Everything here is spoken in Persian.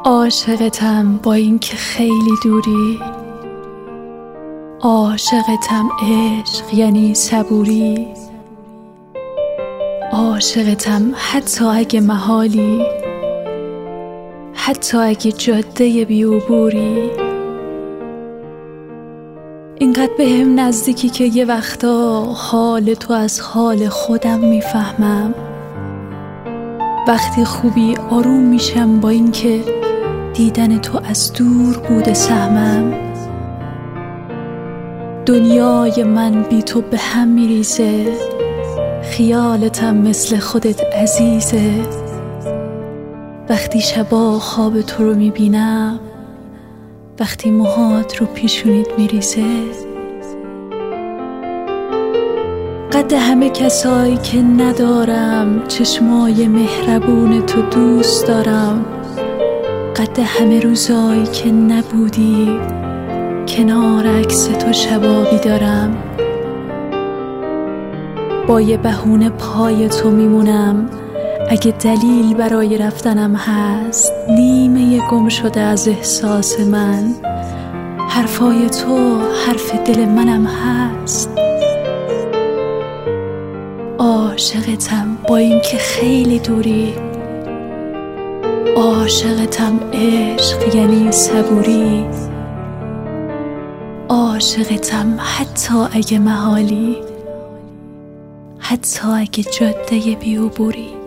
عاشقتم با اینکه خیلی دوری، عاشقتم عشق یعنی صبوری، عاشقتم حتی اگه محالی، حتی اگه جاده بی‌عبوری. اینقدر بهم نزدیکی که یه وقتا حال تو از حال خودم میفهمم. وقتی خوبی آروم میشم با اینکه دیدن تو از دور بوده سهمم. دنیای من بی تو به هم میریزه، خیالتم مثل خودت عزیزه. وقتی شبا خواب تو رو میبینم، وقتی موهات رو پیشونیت میریزه. قد همه کسایی که ندارم، چشمای مهربون تو دوست دارم. قد همه روزایی که نبودی، کنار عکس تو شبا بیدارم. با یه بهونه پای تو میمونم، اگه دلیل برای رفتنم هست. نیمه گم شده از احساس من، حرفای تو حرف دل منم هست. عاشقتم با اینکه خیلی دوری، عاشقتم عشق یعنی صبوری، عاشقتم حتی اگه محالی، حتی اگه جاده بی‌عبوری.